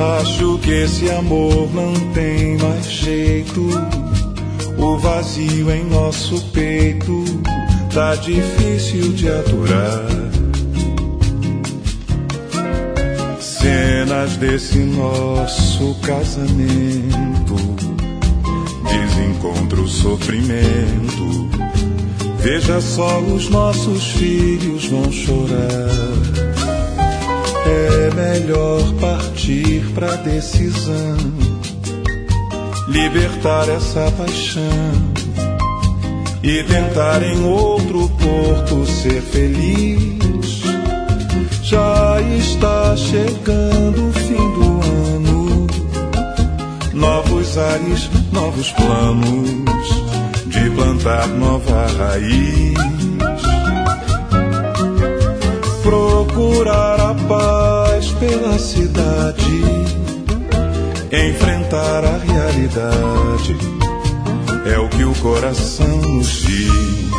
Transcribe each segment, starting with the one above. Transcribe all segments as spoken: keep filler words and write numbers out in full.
Acho que esse amor não tem mais jeito. O vazio em nosso peito tá difícil de aturar. Cenas desse nosso casamento, desencontro, sofrimento. Veja só, os nossos filhos vão chorar. É melhor partir pra decisão, libertar essa paixão e tentar em outro porto ser feliz. Já está chegando o fim do ano, novos ares, novos planos de plantar nova raiz. Procurar a paz pela cidade, enfrentar a realidade, é o que o coração nos diz.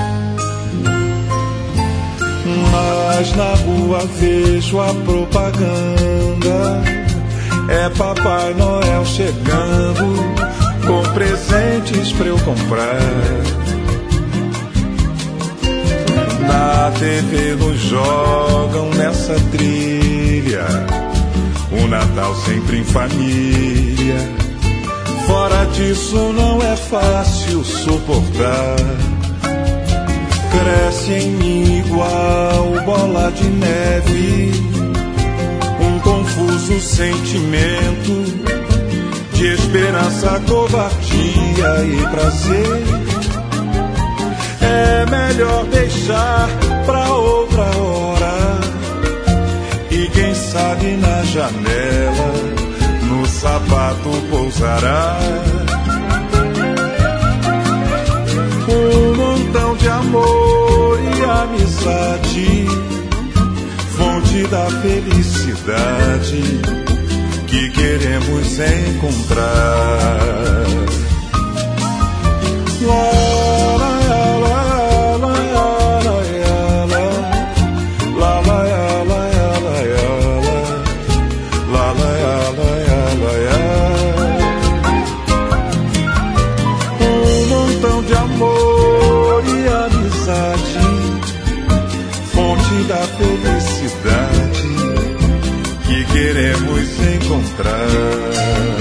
Mas na rua vejo a propaganda, é Papai Noel chegando com presentes pra eu comprar. Na T V nos jogam nessa trilha, o Natal sempre em família. Fora disso não é fácil suportar. Cresce em mim igual bola de neve, um confuso sentimento de esperança, covardia e prazer. É melhor deixar pra outra hora, e quem sabe na janela no sapato pousará um montão de amor e amizade, fonte da felicidade que queremos encontrar. Um montão de amor e amizade, fonte da felicidade que queremos encontrar.